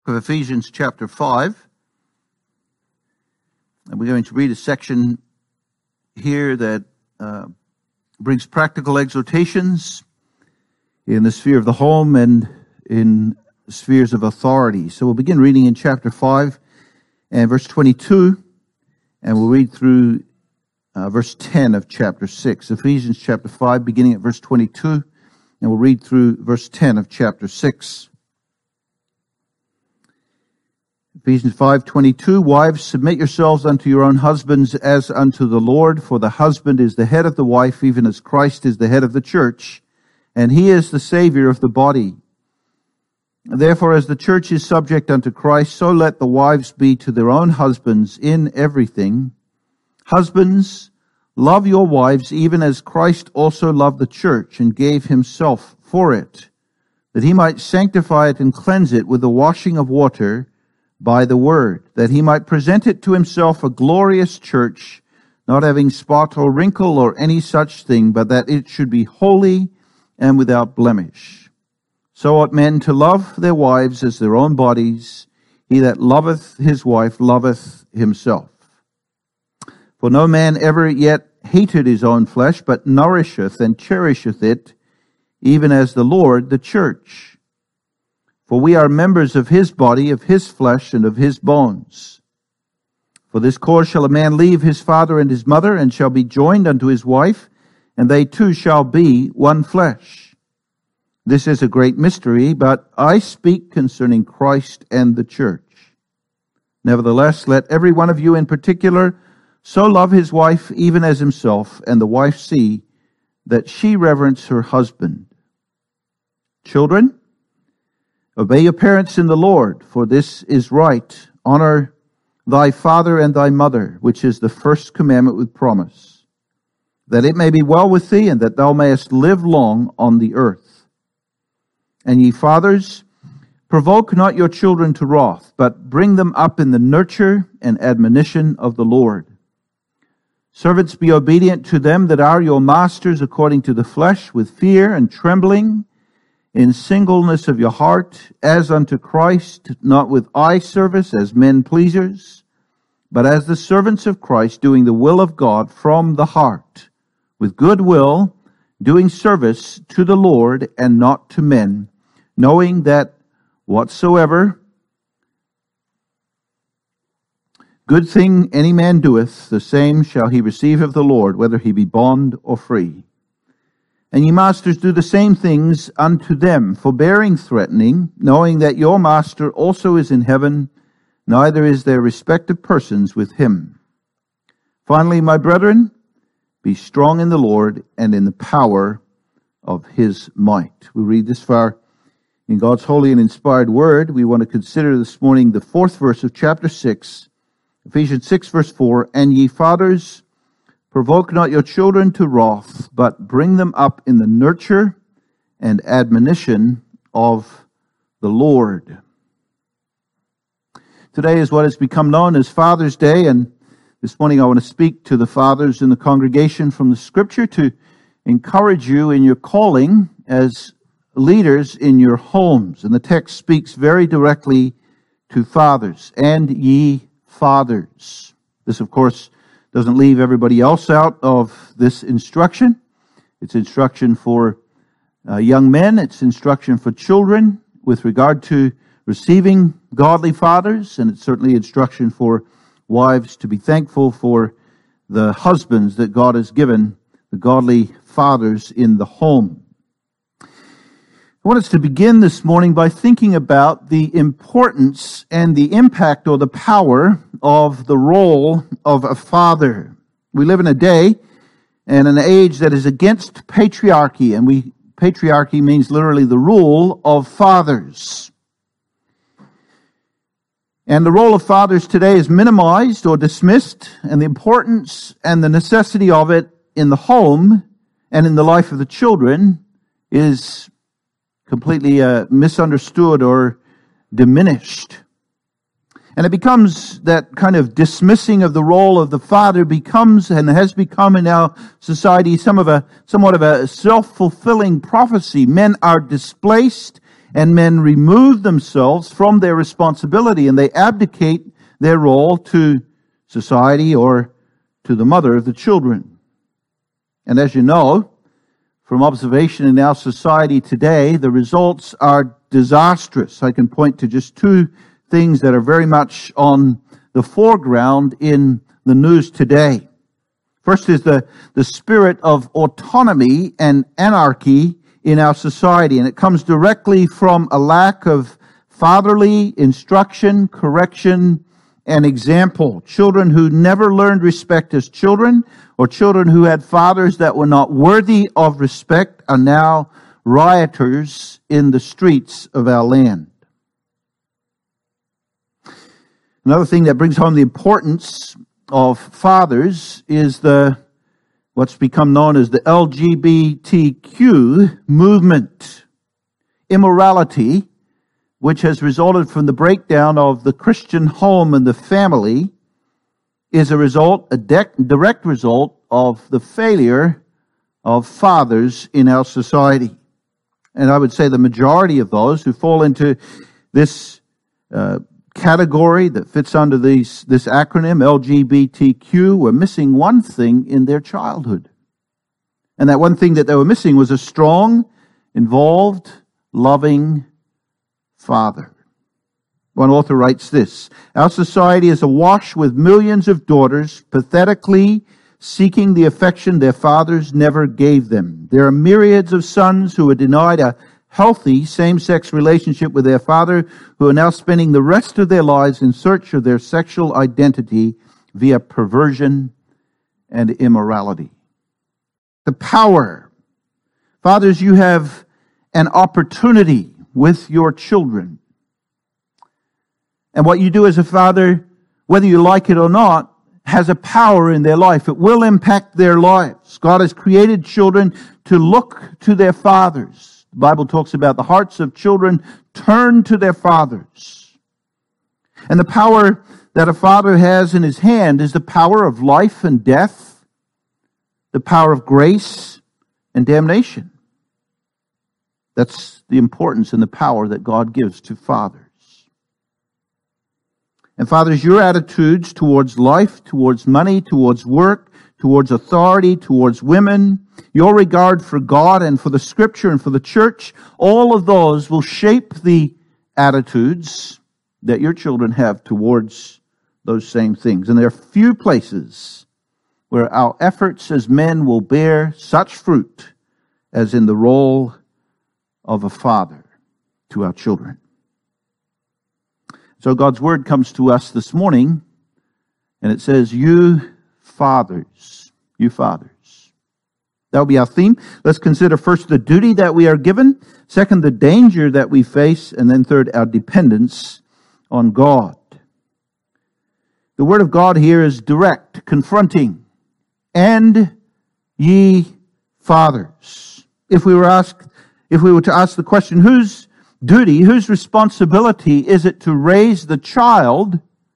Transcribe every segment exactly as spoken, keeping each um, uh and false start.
Of Ephesians chapter five. And we're going to read a section here that uh, brings practical exhortations in the sphere of the home and in spheres of authority. So we'll begin reading in chapter five and verse twenty-two, and we'll read through uh, verse ten of chapter six. Ephesians chapter five, beginning at verse twenty-two, and we'll read through verse ten of chapter six. Ephesians five twenty-two, wives, submit yourselves unto your own husbands as unto the Lord, for the husband is the head of the wife, even as Christ is the head of the church, and he is the Savior of the body. Therefore, as the church is subject unto Christ, so let the wives be to their own husbands in everything. Husbands, love your wives, even as Christ also loved the church and gave himself for it, that he might sanctify it and cleanse it with the washing of water by the word, that he might present it to himself a glorious church, not having spot or wrinkle or any such thing, but that it should be holy and without blemish. So ought men to love their wives as their own bodies. He that loveth his wife loveth himself. For no man ever yet hated his own flesh, but nourisheth and cherisheth it, even as the Lord the church. For we are members of his body, of his flesh, and of his bones. For this cause shall a man leave his father and his mother, and shall be joined unto his wife, and they two shall be one flesh. This is a great mystery, but I speak concerning Christ and the church. Nevertheless, let every one of you in particular so love his wife even as himself, and the wife see that she reverence her husband. Children, obey your parents in the Lord, for this is right. Honor thy father and thy mother, which is the first commandment with promise, that it may be well with thee, and that thou mayest live long on the earth. And ye fathers, provoke not your children to wrath, but bring them up in the nurture and admonition of the Lord. Servants, be obedient to them that are your masters according to the flesh, with fear and trembling, in singleness of your heart, as unto Christ, not with eye service as men pleasers, but as the servants of Christ, doing the will of God from the heart, with good will, doing service to the Lord and not to men, knowing that whatsoever good thing any man doeth, the same shall he receive of the Lord, whether he be bond or free. And ye masters, do the same things unto them, forbearing threatening, knowing that your master also is in heaven, neither is there respect of persons with him. Finally, my brethren, be strong in the Lord and in the power of his might. We read this far in God's holy and inspired word. We want to consider this morning the fourth verse of chapter six, Ephesians six, verse four, and ye fathers, provoke not your children to wrath, but bring them up in the nurture and admonition of the Lord. Today is what has become known as Father's Day, and this morning I want to speak to the fathers in the congregation from the Scripture to encourage you in your calling as leaders in your homes. And the text speaks very directly to fathers. And ye fathers. This, of course, doesn't leave everybody else out of this instruction. It's instruction for uh, young men. It's instruction for children with regard to receiving godly fathers. And it's certainly instruction for wives to be thankful for the husbands that God has given, the godly fathers in the home. I want us to begin this morning by thinking about the importance and the impact or the power of the role of a father. We live in a day and an age that is against patriarchy, and we patriarchy means literally the rule of fathers. And the role of fathers today is minimized or dismissed, and the importance and the necessity of it in the home and in the life of the children is completely uh, misunderstood or diminished. And it becomes that kind of dismissing of the role of the father becomes and has become in our society some of a somewhat of a self-fulfilling prophecy. Men are displaced and men remove themselves from their responsibility and they abdicate their role to society or to the mother of the children. And as you know, from observation in our society today, the results are disastrous. I can point to just two things that are very much on the foreground in the news today. First is the, the spirit of autonomy and anarchy in our society, and it comes directly from a lack of fatherly instruction, correction, and example. Children who never learned respect as children, or children who had fathers that were not worthy of respect, are now rioters in the streets of our land. Another thing that brings home the importance of fathers is the what's become known as the L G B T Q movement. Immorality, which has resulted from the breakdown of the Christian home and the family, is a result, a de- direct result of the failure of fathers in our society. And I would say the majority of those who fall into this uh, category that fits under these, this acronym, L G B T Q, were missing one thing in their childhood. And that one thing that they were missing was a strong, involved, loving father. One author writes this: "Our society is awash with millions of daughters pathetically seeking the affection their fathers never gave them. There are myriads of sons who are denied a healthy same-sex relationship with their father, who are now spending the rest of their lives in search of their sexual identity via perversion and immorality." The power. Fathers, you have an opportunity with your children. And what you do as a father, whether you like it or not, has a power in their life. It will impact their lives. God has created children to look to their fathers. The Bible talks about the hearts of children turn to their fathers. And the power that a father has in his hand is the power of life and death, the power of grace and damnation. That's the importance and the power that God gives to fathers. And fathers, your attitudes towards life, towards money, towards work, towards authority, towards women, your regard for God and for the Scripture and for the church, all of those will shape the attitudes that your children have towards those same things. And there are few places where our efforts as men will bear such fruit as in the role of a father to our children. So God's word comes to us this morning, and it says, you fathers, you fathers. That will be our theme. Let's consider first the duty that we are given, second, the danger that we face, and then third, our dependence on God. The word of God here is direct, confronting. And ye fathers. If we were asked, if we were to ask the question, whose duty, whose responsibility is it to raise the child?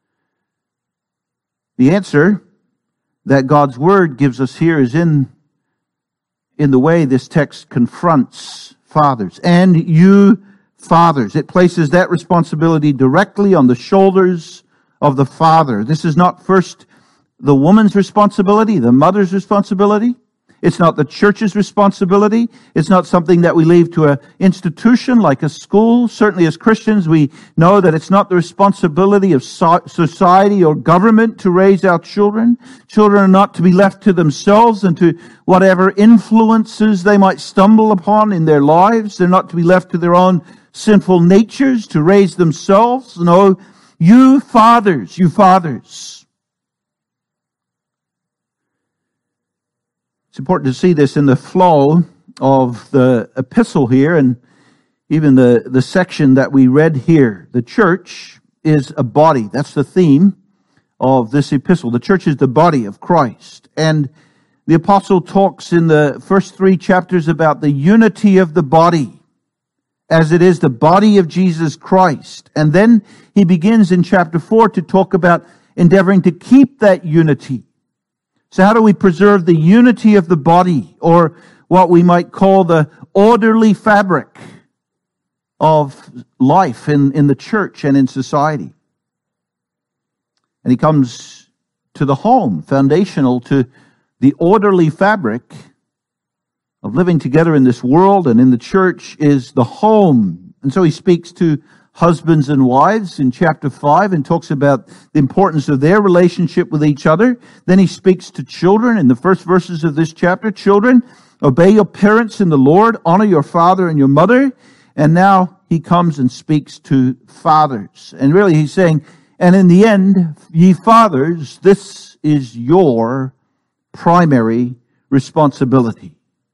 The answer that God's word gives us here is in, in the way this text confronts fathers. And you fathers. It places that responsibility directly on the shoulders of the father. This is not first the woman's responsibility, the mother's responsibility. It's not the church's responsibility. It's not something that we leave to an institution like a school. Certainly as Christians, we know that it's not the responsibility of society or government to raise our children. Children are not to be left to themselves and to whatever influences they might stumble upon in their lives. They're not to be left to their own sinful natures to raise themselves. No, you fathers, you fathers. It's important to see this in the flow of the epistle here and even the, the section that we read here. The church is a body. That's the theme of this epistle. The church is the body of Christ. And the apostle talks in the first three chapters about the unity of the body, as it is the body of Jesus Christ. And then he begins in chapter four to talk about endeavoring to keep that unity. So how do we preserve the unity of the body, or what we might call the orderly fabric of life in, in the church and in society. And he comes to the home, foundational to the orderly fabric of living together in this world, and in the church is the home. And so he speaks to husbands and wives in chapter five and talks about the importance of their relationship with each other. Then he speaks to children in the first verses of this chapter. Children, obey your parents in the Lord, honor your father and your mother. And now he comes and speaks to fathers. And really he's saying, and in the end, ye fathers, this is your primary responsibility.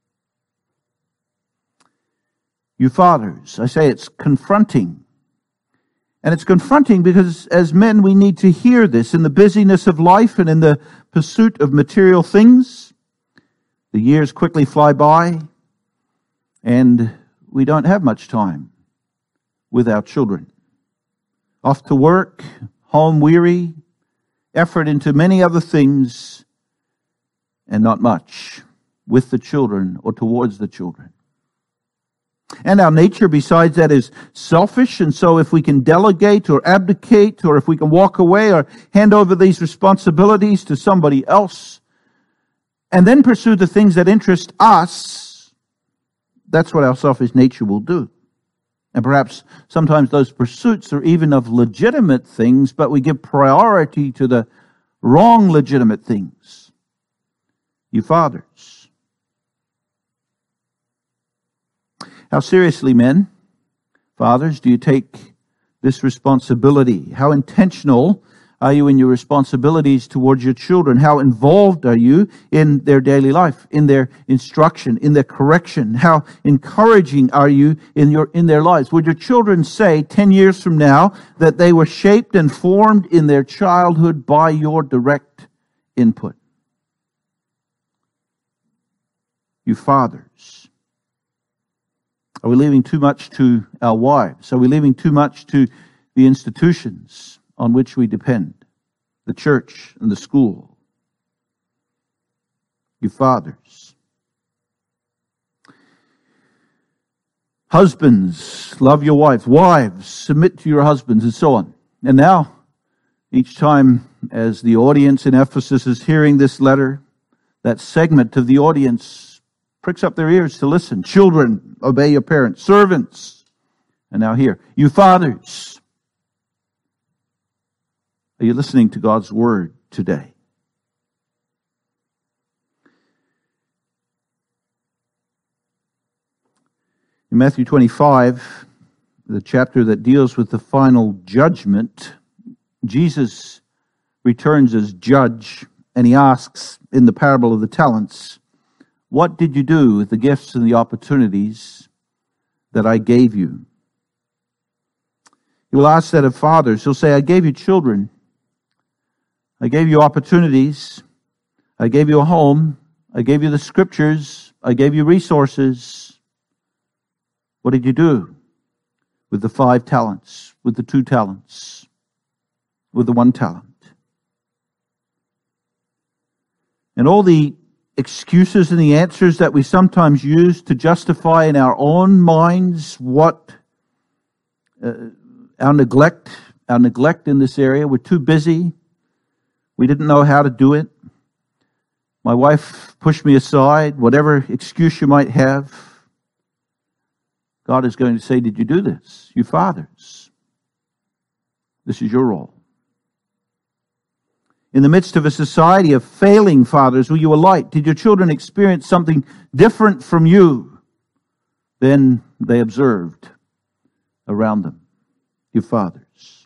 You fathers, I say it's confronting. And it's confronting because as men we need to hear this in the busyness of life and in the pursuit of material things. The years quickly fly by and we don't have much time with our children. Off to work, home weary, effort into many other things, and not much with the children or towards the children. And our nature, besides that, is selfish. And so if we can delegate or abdicate, or if we can walk away or hand over these responsibilities to somebody else, and then pursue the things that interest us, that's what our selfish nature will do. And perhaps sometimes those pursuits are even of legitimate things, but we give priority to the wrong legitimate things. You fathers. How seriously, men, fathers, do you take this responsibility? How intentional are you in your responsibilities towards your children? How involved are you in their daily life, in their instruction, in their correction? How encouraging are you in your in their lives? Would your children say ten years from now that they were shaped and formed in their childhood by your direct input? You fathers. Are we leaving too much to our wives? Are we leaving too much to the institutions on which we depend? The church and the school. You fathers. Husbands, love your wives. Wives, submit to your husbands, and so on. And now, each time as the audience in Ephesus is hearing this letter, that segment of the audience pricks up their ears to listen. Children, obey your parents. Servants. And now here, you fathers. Are you listening to God's word today? In Matthew twenty-five, the chapter that deals with the final judgment, Jesus returns as judge, and he asks in the parable of the talents, what did you do with the gifts and the opportunities that I gave you? He will ask that of fathers. He'll say, I gave you children. I gave you opportunities. I gave you a home. I gave you the scriptures. I gave you resources. What did you do with the five talents, with the two talents, with the one talent? And all the excuses and the answers that we sometimes use to justify in our own minds what uh, our neglect, our neglect in this area. We're too busy. We didn't know how to do it. My wife pushed me aside. Whatever excuse you might have, God is going to say, did you do this? You fathers. This is your role. In the midst of a society of failing fathers, were you a light? Did your children experience something different from you than they observed around them? You fathers.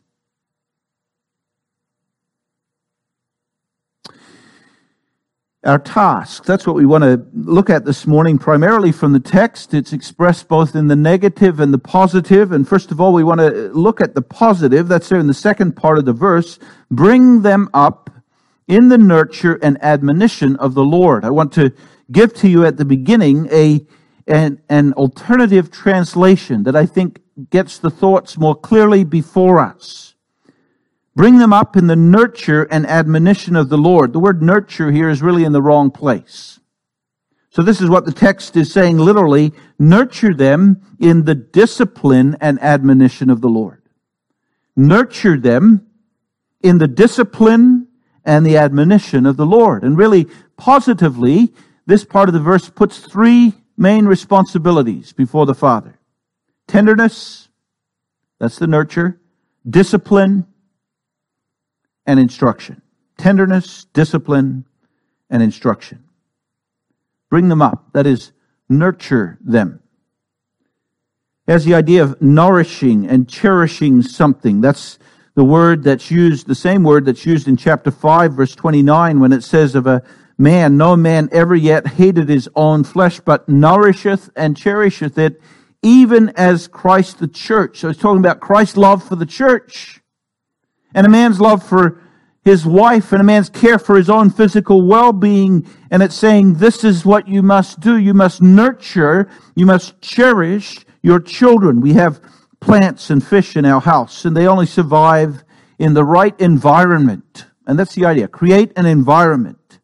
Our task, that's what we want to look at this morning, primarily from the text. It's expressed both in the negative and the positive. And first of all, we want to look at the positive. That's there in the second part of the verse. Bring them up in the nurture and admonition of the Lord. I want to give to you at the beginning a an, an alternative translation that I think gets the thoughts more clearly before us. Bring them up in the nurture and admonition of the Lord. The word nurture here is really in the wrong place. So this is what the text is saying literally, nurture them in the discipline and admonition of the Lord. Nurture them in the discipline and the admonition of the Lord. And really, positively, this part of the verse puts three main responsibilities before the Father. Tenderness, that's the nurture, discipline, and instruction. Tenderness, discipline, and instruction. Bring them up. That is, nurture them. It has the idea of nourishing and cherishing something. That's the word that's used, the same word that's used in chapter five, verse twenty-nine, when it says of a man, no man ever yet hated his own flesh, but nourisheth and cherisheth it, even as Christ the church. So it's talking about Christ's love for the church, and a man's love for his wife, and a man's care for his own physical well-being. And it's saying, this is what you must do. You must nurture, you must cherish your children. We have plants and fish in our house, and they only survive in the right environment. And that's the idea. Create an environment.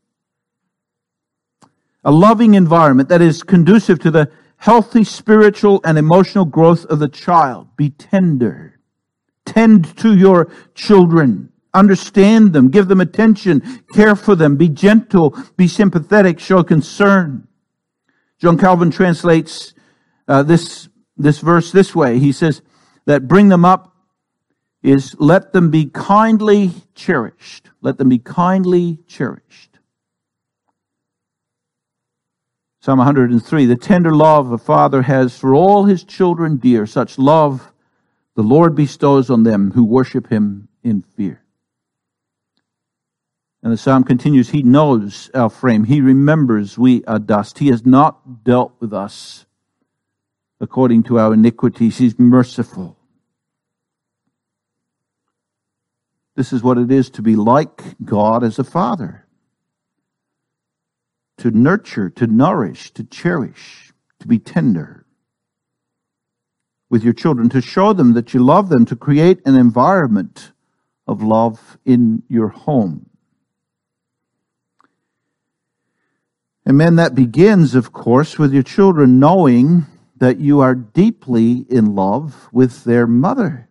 A loving environment that is conducive to the healthy spiritual and emotional growth of the child. Be tender. Tend to your children. Understand them. Give them attention. Care for them. Be gentle. Be sympathetic. Show concern. John Calvin translates uh, this, this verse this way. He says that bring them up is let them be kindly cherished. Let them be kindly cherished. Psalm one hundred three, the tender love a father has for all his children dear, such love the Lord bestows on them who worship him in fear. And the psalm continues, he knows our frame. He remembers we are dust. He has not dealt with us according to our iniquities. He's merciful. This is what it is to be like God as a father. To nurture, to nourish, to cherish, to be tender with your children, to show them that you love them, to create an environment of love in your home. And men, that begins, of course, with your children knowing that you are deeply in love with their mother.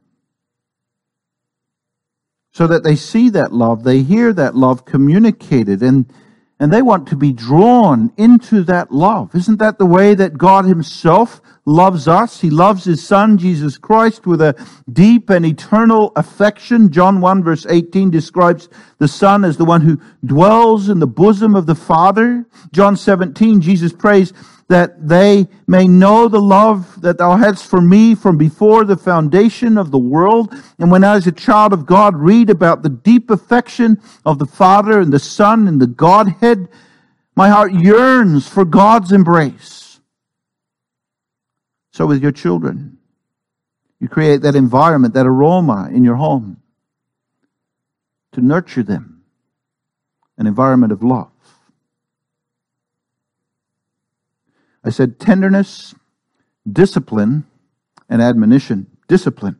So that they see that love, they hear that love communicated, and, and they want to be drawn into that love. Isn't that the way that God himself loves us? He loves his Son, Jesus Christ, with a deep and eternal affection. John one verse eighteen describes the Son as the one who dwells in the bosom of the Father. John seventeen, Jesus prays that they may know the love that thou hadst for me from before the foundation of the world. And when I, as a child of God, read about the deep affection of the Father and the Son and the Godhead, my heart yearns for God's embrace. So with your children, you create that environment, that aroma in your home to nurture them, an environment of love. I said tenderness, discipline, and admonition. Discipline.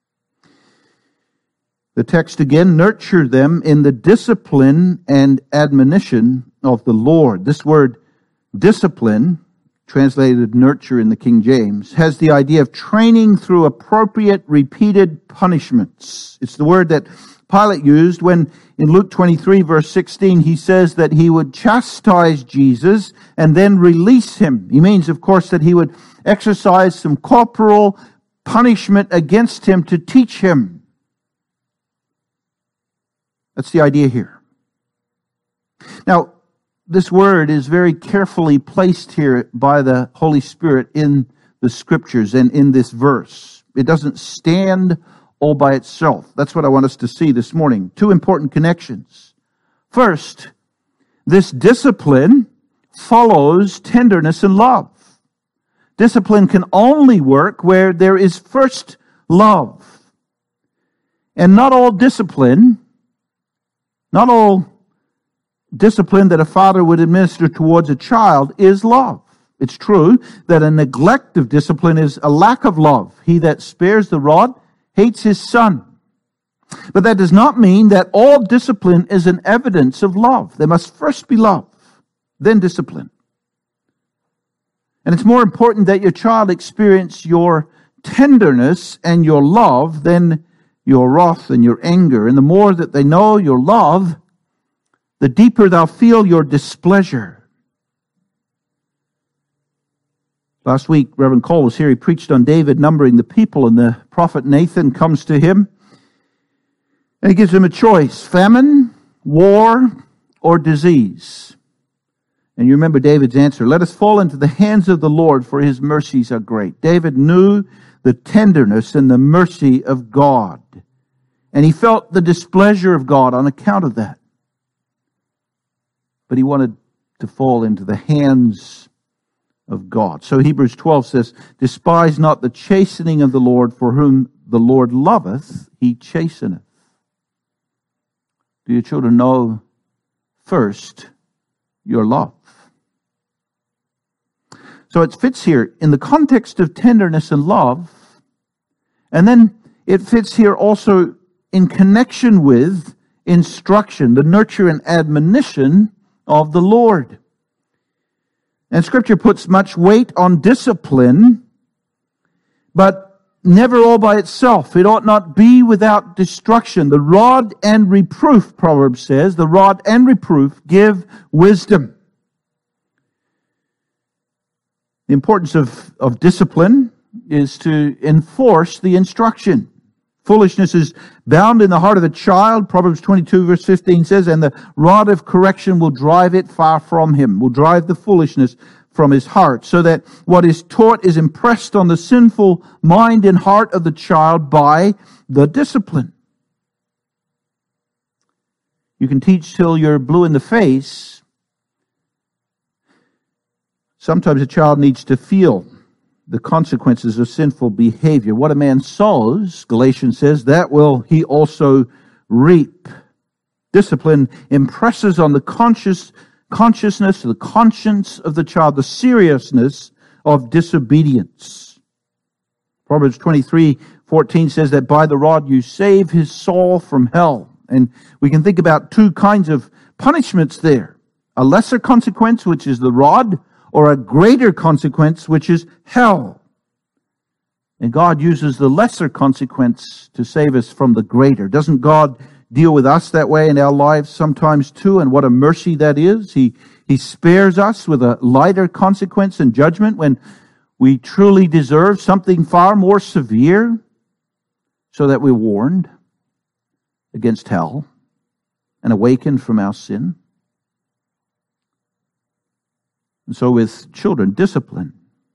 The text again, nurture them in the discipline and admonition of the Lord. This word discipline, translated nurture in the King James, has the idea of training through appropriate repeated punishments. It's the word that Pilate used when in Luke twenty-three verse sixteen he says that he would chastise Jesus and then release him. He means, of course, that he would exercise some corporal punishment against him to teach him. That's the idea here. Now, this word is very carefully placed here by the Holy Spirit in the Scriptures and in this verse. It doesn't stand all by itself. That's what I want us to see this morning. Two important connections. First, this discipline follows tenderness and love. Discipline can only work where there is first love. And not all discipline, not all discipline that a father would administer towards a child is love. It's true that a neglect of discipline is a lack of love. He that spares the rod hates his son. But that does not mean that all discipline is an evidence of love. There must first be love, then discipline. And it's more important that your child experience your tenderness and your love than your wrath and your anger. And the more that they know your love, the deeper they'll feel your displeasure. Last week, Reverend Cole was here. He preached on David numbering the people, and the prophet Nathan comes to him, and he gives him a choice: famine, war, or disease. And you remember David's answer: let us fall into the hands of the Lord, for his mercies are great. David knew the tenderness and the mercy of God, and he felt the displeasure of God on account of that. But he wanted to fall into the hands of God. So Hebrews twelve says, despise not the chastening of the Lord, for whom the Lord loveth, he chasteneth. Do your children know first your love? So it fits here in the context of tenderness and love, and then it fits here also in connection with instruction, the nurture and admonition of the Lord. And Scripture puts much weight on discipline, but never all by itself. It ought not be without destruction. The rod and reproof, Proverbs says, the rod and reproof give wisdom. The importance of, of discipline is to enforce the instruction. Foolishness is bound in the heart of the child, Proverbs twenty-two verse fifteen says, and the rod of correction will drive it far from him, will drive the foolishness from his heart, so that what is taught is impressed on the sinful mind and heart of the child by the discipline. You can teach till you're blue in the face. Sometimes a child needs to feel the consequences of sinful behavior. What a man sows, Galatians says, that will he also reap. Discipline impresses on the conscious consciousness, the conscience of the child, the seriousness of disobedience. Proverbs twenty-three fourteen says that by the rod you save his soul from hell. And we can think about two kinds of punishments there. A lesser consequence, which is the rod, or a greater consequence, which is hell. And God uses the lesser consequence to save us from the greater. Doesn't God deal with us that way in our lives sometimes too? And what a mercy that is. He, he spares us with a lighter consequence and judgment when we truly deserve something far more severe, so that we're warned against hell and awakened from our sin. And so with children, discipline.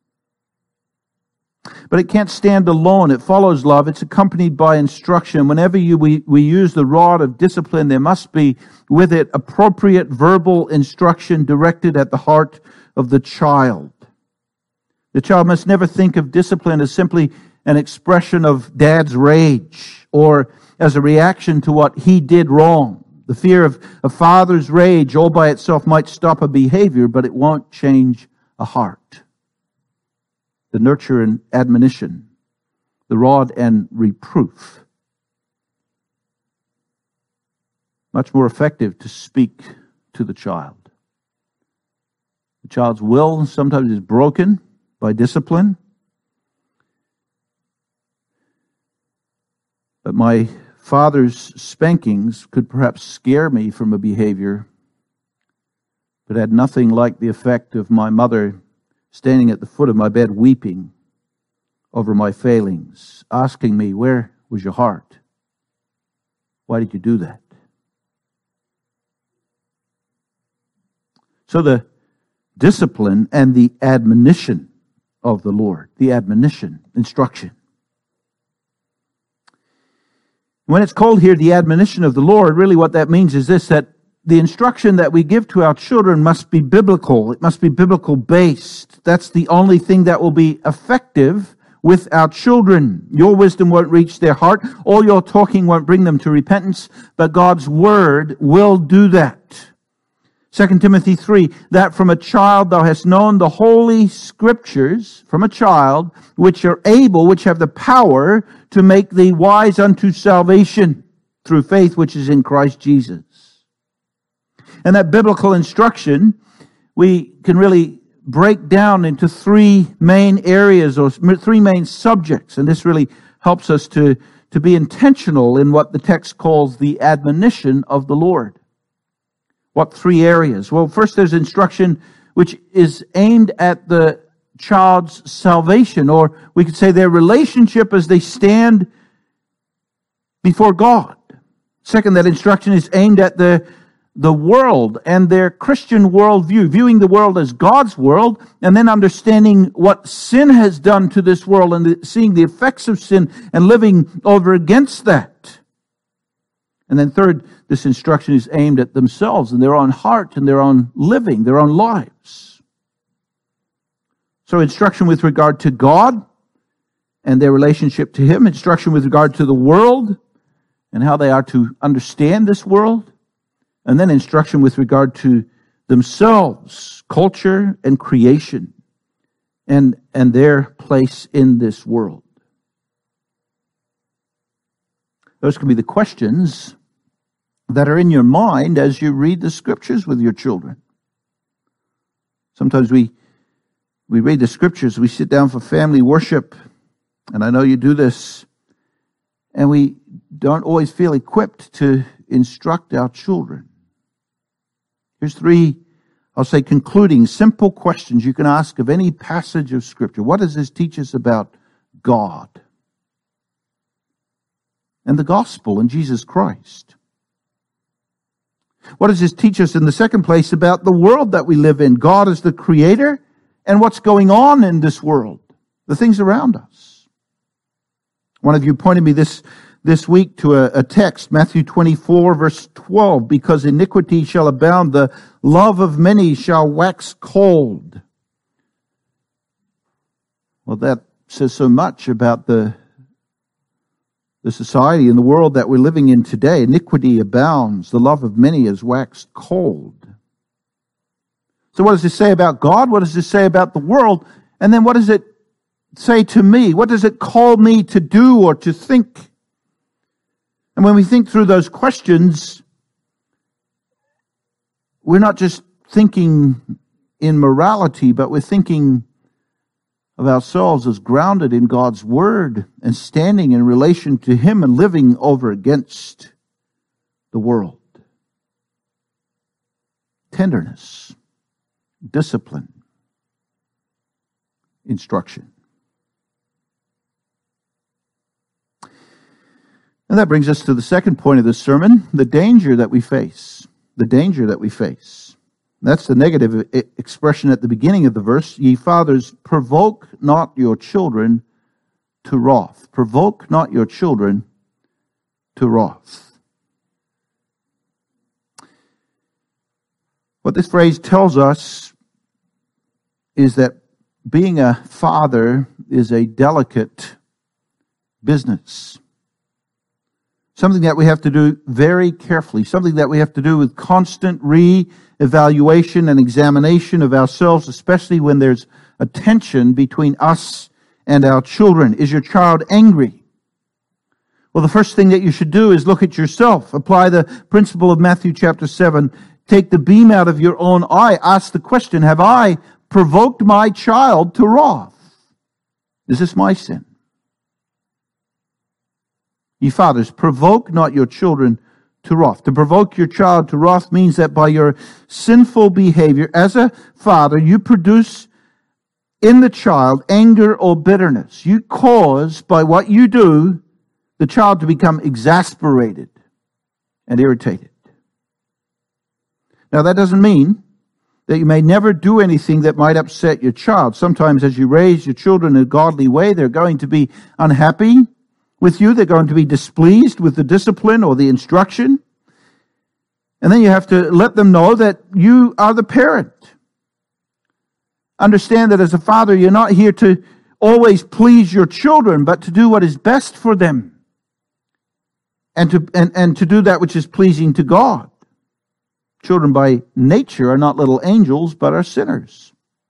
But it can't stand alone. It follows love. It's accompanied by instruction. Whenever you, we, we use the rod of discipline, there must be with it appropriate verbal instruction directed at the heart of the child. The child must never think of discipline as simply an expression of dad's rage or as a reaction to what he did wrong. The fear of a father's rage all by itself might stop a behavior, but it won't change a heart. The nurture and admonition, the rod and reproof. Much more effective to speak to the child. The child's will sometimes is broken by discipline. But my father's spankings could perhaps scare me from a behavior, but had nothing like the effect of my mother standing at the foot of my bed weeping over my failings, asking me, where was your heart? Why did you do that? So the discipline and the admonition of the Lord, the admonition, instruction. When it's called here the admonition of the Lord, really what that means is this, that the instruction that we give to our children must be biblical. It must be biblical based. That's the only thing that will be effective with our children. Your wisdom won't reach their heart. All your talking won't bring them to repentance, but God's word will do that. Second Timothy three, that from a child thou hast known the holy scriptures, from a child, which are able, which have the power to make thee wise unto salvation through faith which is in Christ Jesus. And that biblical instruction, we can really break down into three main areas or three main subjects. And this really helps us to, to be intentional in what the text calls the admonition of the Lord. What three areas? Well, first there's instruction which is aimed at the child's salvation, or we could say their relationship as they stand before God. Second, that instruction is aimed at the, the world and their Christian worldview, viewing the world as God's world, and then understanding what sin has done to this world and the, seeing the effects of sin and living over against that. And then third, this instruction is aimed at themselves and their own heart and their own living, their own lives. So instruction with regard to God and their relationship to Him, instruction with regard to the world and how they are to understand this world, and then instruction with regard to themselves, culture and creation, and, and their place in this world. Those can be the questions that are in your mind as you read the Scriptures with your children. Sometimes we we read the Scriptures, we sit down for family worship, and I know you do this, and we don't always feel equipped to instruct our children. Here's three, I'll say, concluding, simple questions you can ask of any passage of Scripture. What does this teach us about God and the gospel and Jesus Christ? What does this teach us in the second place about the world that we live in? God is the creator, and what's going on in this world, the things around us. One of you pointed me this, this week to a, a text, Matthew twenty-four, verse twelve, because iniquity shall abound, the love of many shall wax cold. Well, that says so much about the The society and the world that we're living in today. Iniquity abounds. The love of many is waxed cold. So what does this say about God? What does this say about the world? And then what does it say to me? What does it call me to do or to think? And when we think through those questions, we're not just thinking in morality, but we're thinking of ourselves as grounded in God's Word and standing in relation to Him and living over against the world. Tenderness, discipline, instruction. And that brings us to the second point of this sermon, the danger that we face. The danger that we face. That's the negative expression at the beginning of the verse. Ye fathers, provoke not your children to wrath. Provoke not your children to wrath. What this phrase tells us is that being a father is a delicate business. Something that we have to do very carefully. Something that we have to do with constant re-evaluation and examination of ourselves, especially when there's a tension between us and our children. Is your child angry? Well, the first thing that you should do is look at yourself. Apply the principle of Matthew chapter seven. Take the beam out of your own eye. Ask the question, have I provoked my child to wrath? Is this my sin? Ye fathers, provoke not your children to wrath. To provoke your child to wrath means that by your sinful behavior as a father, you produce in the child anger or bitterness. You cause, by what you do, the child to become exasperated and irritated. Now, that doesn't mean that you may never do anything that might upset your child. Sometimes as you raise your children in a godly way, they're going to be unhappy with you. They're going to be displeased with the discipline or the instruction. And then you have to let them know that you are the parent. Understand that as a father, you're not here to always please your children, but to do what is best for them. And to, and, and to do that which is pleasing to God. Children by nature are not little angels, but are sinners.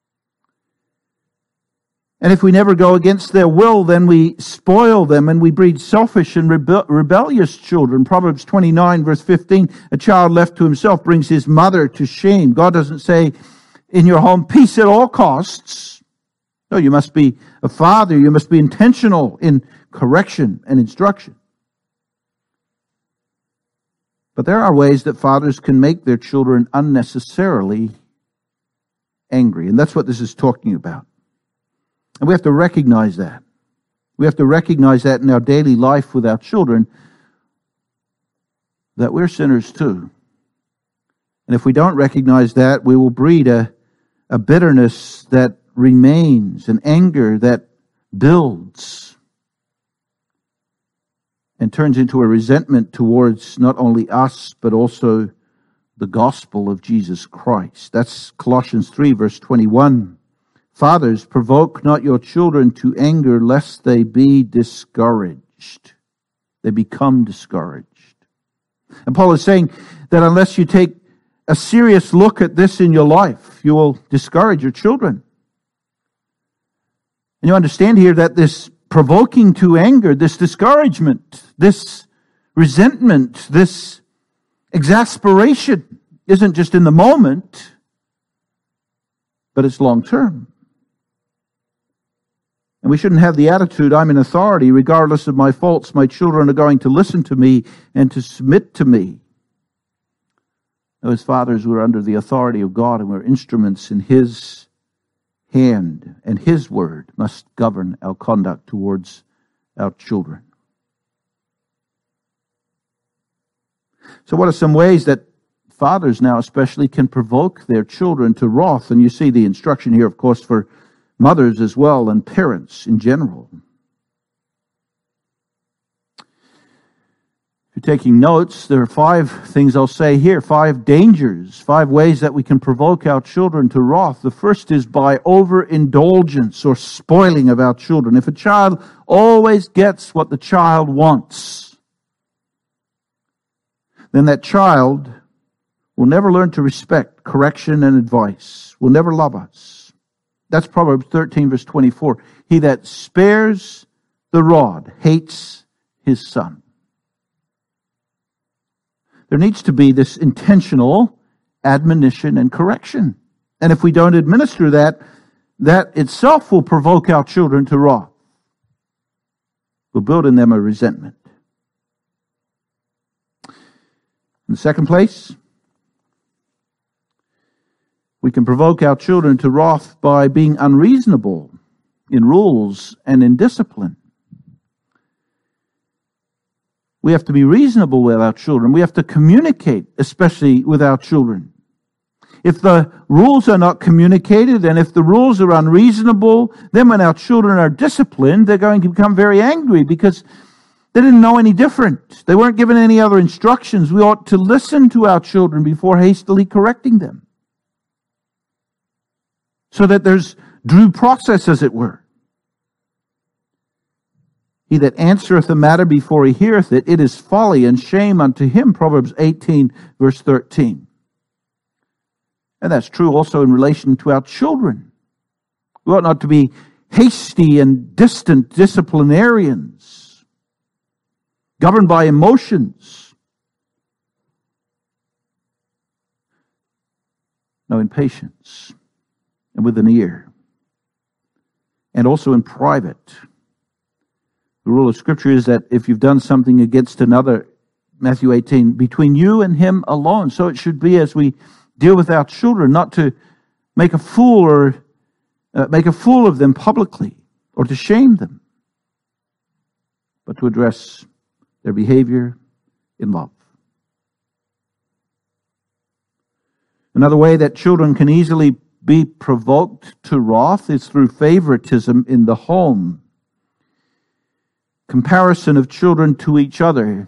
And if we never go against their will, then we spoil them and we breed selfish and rebe- rebellious children. Proverbs twenty-nine, verse fifteen, a child left to himself brings his mother to shame. God doesn't say in your home peace at all costs. No, you must be a father. You must be intentional in correction and instruction. But there are ways that fathers can make their children unnecessarily angry. And that's what this is talking about. And we have to recognize that. We have to recognize that in our daily life with our children, that we're sinners too. And if we don't recognize that, we will breed a, a bitterness that remains, an anger that builds and turns into a resentment towards not only us, but also the gospel of Jesus Christ. That's Colossians three, verse twenty-one. Fathers, provoke not your children to anger, lest they be discouraged. They become discouraged. And Paul is saying that unless you take a serious look at this in your life, you will discourage your children. And you understand here that this provoking to anger, this discouragement, this resentment, this exasperation isn't just in the moment, but it's long term. And we shouldn't have the attitude, I'm in authority, regardless of my faults, my children are going to listen to me and to submit to me. As fathers, we're under the authority of God and we're instruments in His hand, and His word must govern our conduct towards our children. So what are some ways that fathers now especially can provoke their children to wrath? And you see the instruction here, of course, for mothers as well and parents in general. If you're taking notes, there are five things I'll say here, five dangers, five ways that we can provoke our children to wrath. The first is by overindulgence or spoiling of our children. If a child always gets what the child wants, then that child will never learn to respect correction and advice, will never love us. That's Proverbs thirteen, verse twenty-four. He that spares the rod hates his son. There needs to be this intentional admonition and correction. And if we don't administer that, that itself will provoke our children to wrath. We'll build in them a resentment. In the second place, we can provoke our children to wrath by being unreasonable in rules and in discipline. We have to be reasonable with our children. We have to communicate, especially with our children. If the rules are not communicated and if the rules are unreasonable, then when our children are disciplined, they're going to become very angry because they didn't know any different. They weren't given any other instructions. We ought to listen to our children before hastily correcting them, so that there's due process, as it were. He that answereth a matter before he heareth it, it is folly and shame unto him. Proverbs eighteen, verse thirteen. And that's true also in relation to our children. We ought not to be hasty and distant disciplinarians, governed by emotions. No, in patience and with an ear. And also in private. The rule of Scripture is that if you've done something against another, Matthew eighteen, between you and him alone. So it should be as we deal with our children, not to make a fool or uh, make a fool of them publicly or to shame them, but to address their behavior in love. Another way that children can easily be provoked to wrath is through favoritism in the home. Comparison of children to each other.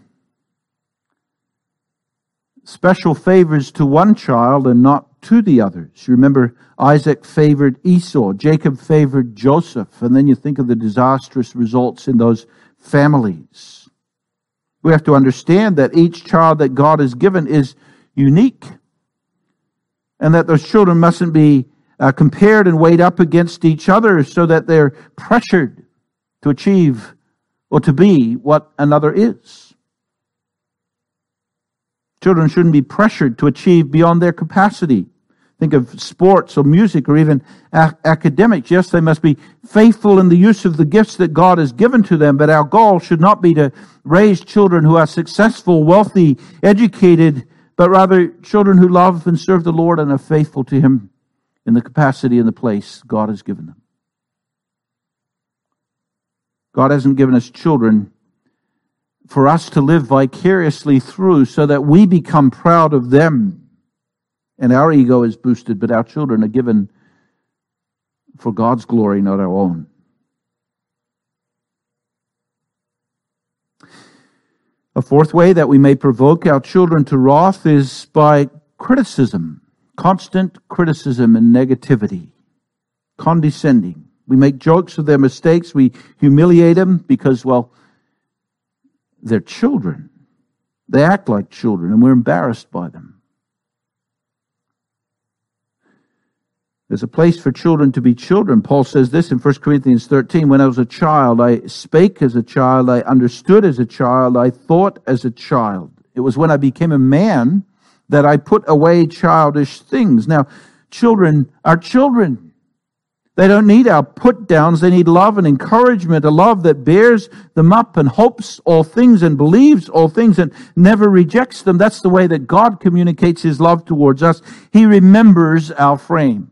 Special favors to one child and not to the others. You remember Isaac favored Esau, Jacob favored Joseph, and then you think of the disastrous results in those families. We have to understand that each child that God has given is unique, and that those children mustn't be uh, compared and weighed up against each other so that they're pressured to achieve or to be what another is. Children shouldn't be pressured to achieve beyond their capacity. think of sports or music or even a- academics. Yes, they must be faithful in the use of the gifts that God has given to them, but our goal should not be to raise children who are successful, wealthy, educated, but rather children who love and serve the Lord and are faithful to Him in the capacity and the place God has given them. God hasn't given us children for us to live vicariously through so that we become proud of them and our ego is boosted, but our children are given for God's glory, not our own. A fourth way that we may provoke our children to wrath is by criticism, constant criticism and negativity, condescending. We make jokes of their mistakes. We humiliate them because, well, they're children. They act like children, and we're embarrassed by them. There's a place for children to be children. Paul says this in First Corinthians thirteen, when I was a child, I spake as a child, I understood as a child, I thought as a child. It was when I became a man that I put away childish things. Now, children are children. They don't need our put-downs. They need love and encouragement, a love that bears them up and hopes all things and believes all things and never rejects them. That's the way that God communicates His love towards us. He remembers our frame.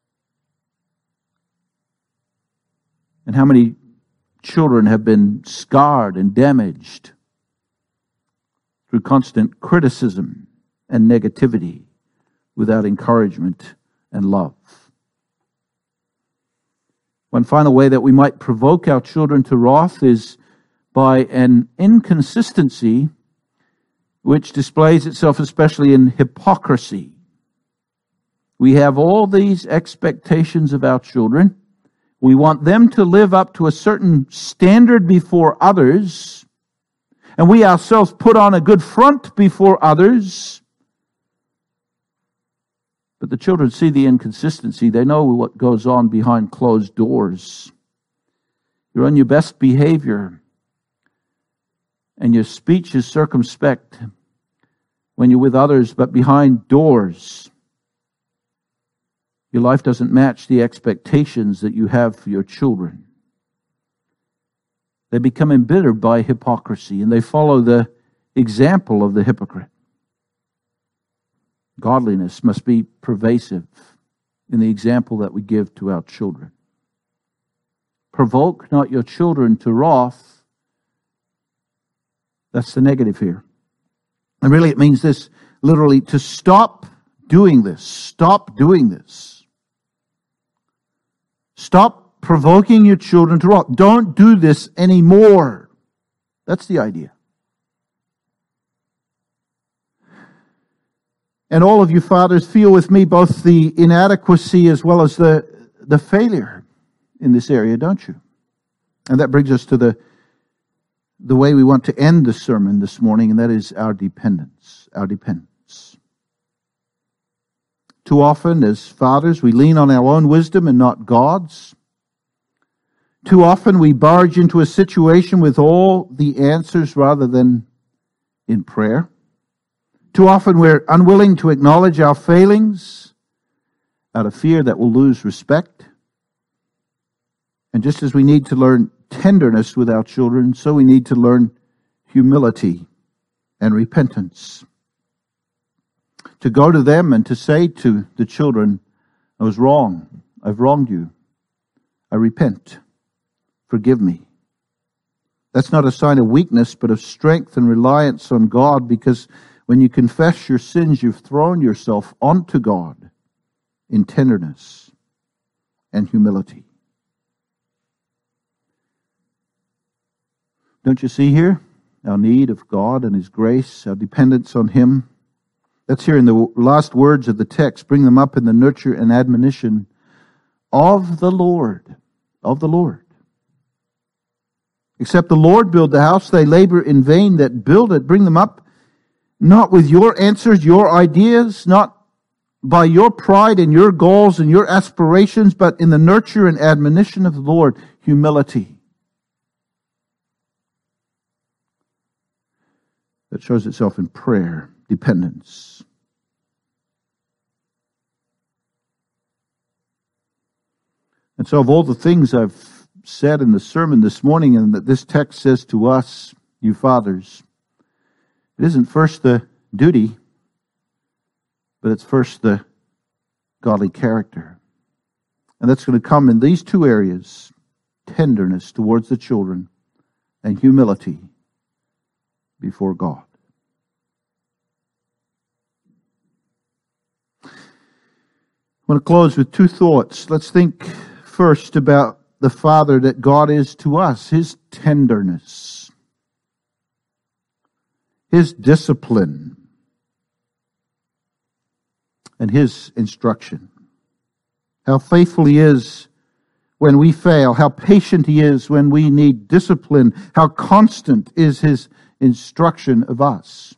And how many children have been scarred and damaged through constant criticism and negativity without encouragement and love? One final way that we might provoke our children to wrath is by an inconsistency which displays itself especially in hypocrisy. We have all these expectations of our children. We want them to live up to a certain standard before others, and we ourselves put on a good front before others. But the children see the inconsistency. They know what goes on behind closed doors. You're on your best behavior, and your speech is circumspect when you're with others, but behind doors, your life doesn't match the expectations that you have for your children. They become embittered by hypocrisy, and they follow the example of the hypocrite. Godliness must be pervasive in the example that we give to our children. Provoke not your children to wrath. That's the negative here. And really it means this, literally, to stop doing this. Stop doing this. Stop provoking your children to wrath. Don't do this anymore. That's the idea. And all of you fathers feel with me both the inadequacy as well as the, the failure in this area, don't you? And that brings us to the, the way we want to end the sermon this morning, and that is our dependence. Our dependence. Too often as fathers, we lean on our own wisdom and not God's. Too often we barge into a situation with all the answers rather than in prayer. Too often we're unwilling to acknowledge our failings out of fear that we'll lose respect. And just as we need to learn tenderness with our children, so we need to learn humility and repentance. To go to them and to say to the children, I was wrong. I've wronged you. I repent. Forgive me. That's not a sign of weakness, but of strength and reliance on God, because when you confess your sins, you've thrown yourself onto God in tenderness and humility. Don't you see here our need of God and His grace, our dependence on Him? That's here in the last words of the text. Bring them up in the nurture and admonition of the Lord. Of the Lord. Except the Lord build the house, they labor in vain that build it. Bring them up not with your answers, your ideas, not by your pride and your goals and your aspirations, but in the nurture and admonition of the Lord, humility. That shows itself in prayer, dependence. And so of all the things I've said in the sermon this morning and that this text says to us, you fathers, it isn't first the duty, but it's first the godly character. And that's going to come in these two areas, tenderness towards the children and humility before God. I want to close with two thoughts. Let's think first about the Father that God is to us, His tenderness, His discipline, and His instruction. How faithful He is when we fail, how patient He is when we need discipline, how constant is His instruction of us.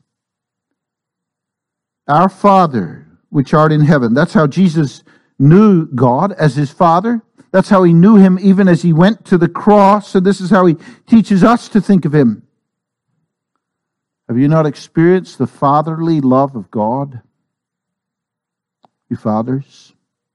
Our Father, which art in heaven. That's how Jesus knew God as His Father. That's how He knew Him even as He went to the cross. And this is how He teaches us to think of Him. Have you not experienced the fatherly love of God? You fathers?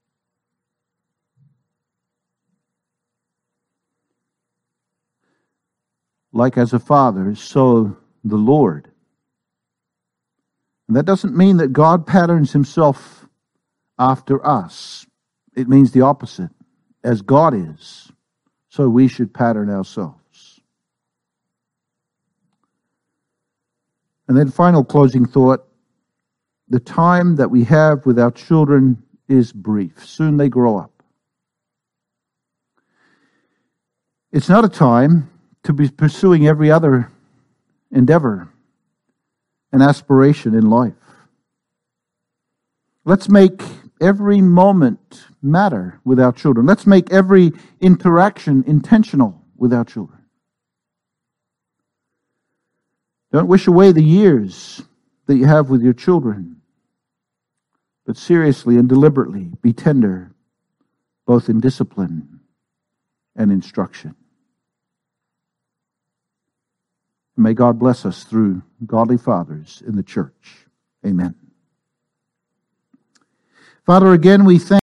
Like as a father, so the Lord. And that doesn't mean that God patterns Himself after us. It means the opposite. As God is, so we should pattern ourselves. And then final closing thought. The time that we have with our children is brief. Soon they grow up. It's not a time to be pursuing every other endeavor and aspiration in life. Let's make every moment matter with our children. Let's make every interaction intentional with our children. Don't wish away the years that you have with your children, but seriously and deliberately be tender, both in discipline and instruction. May God bless us through godly fathers in the church. Amen. Father, again we thank